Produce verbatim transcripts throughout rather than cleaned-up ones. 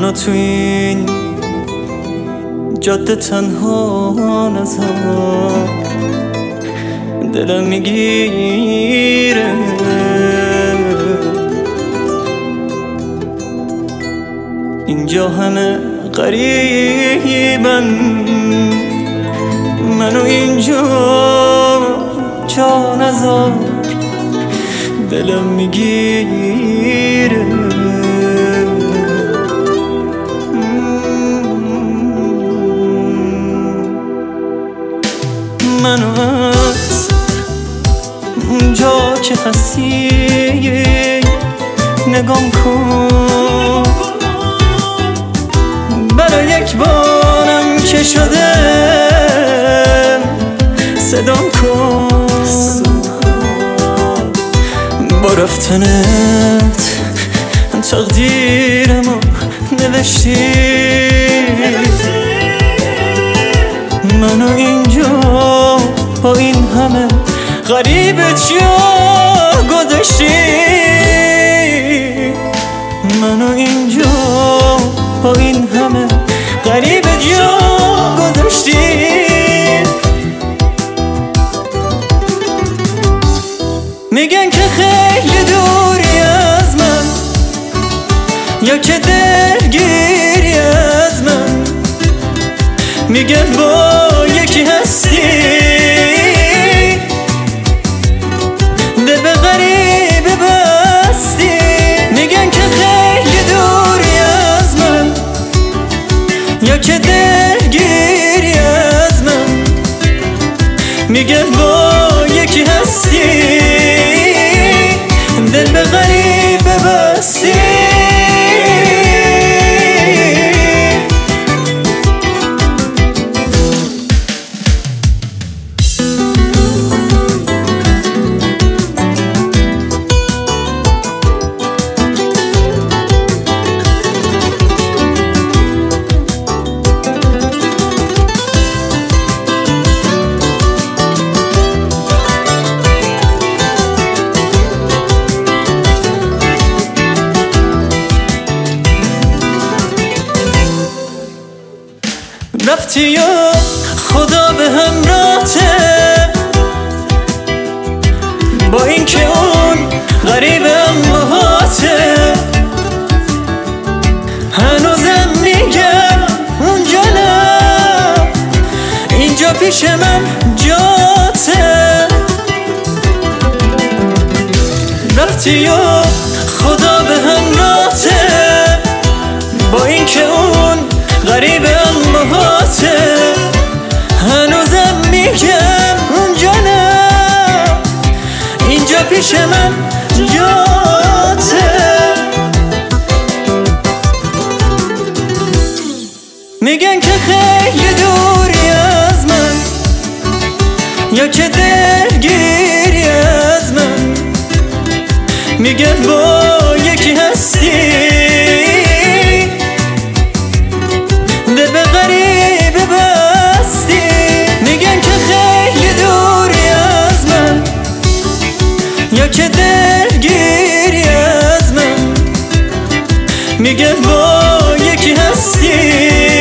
منو تو این جاده تنها نذار، دلم میگیره اینجا همه غریبن، منو اینجا جا نذار، دلم میگیره. منو از اونجا که هستی نگام کن، برای یک بارم که شده صدام کن. با رفتنت تقدیرمو نوشتی، منو اینجا با این همه غریب جا گذاشتی، منو اینجا با این همه غریب جا گذاشتی. میگن که خیلی دوری از من، یا که دلگیری از من، میگن با یکی هستی، دل به غریبه بستی. میگن که خیلی دوری از من، یا که دلگیری از من، میگن با یکی هستی، دل به غریبه بستی. رفتی و خدا به همراهته، با این که اون غریبم باهاته، هنوزم میگم اونجا نه، اینجا پیش من جاته. رفتی و خدا به همراهته، با این که اون غریبم باهاته، هنوزم میگم اونجا نه، اینجا پیش من جاته. میگن که خیلی دوری از من، یا که دلگیری از من، میگن با یکی هستی، دل به غریبه بستی. میگن که خیلی دوری از من، یا که دلگیری از من، میگن با یکی هستی،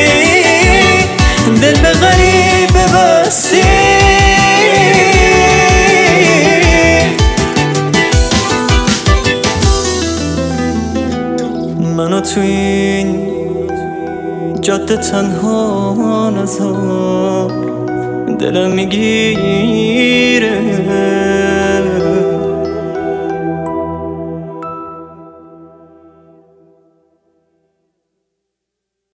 دل به غریبه بستی. منو تو این جاده تنها نذار، دلم میگیره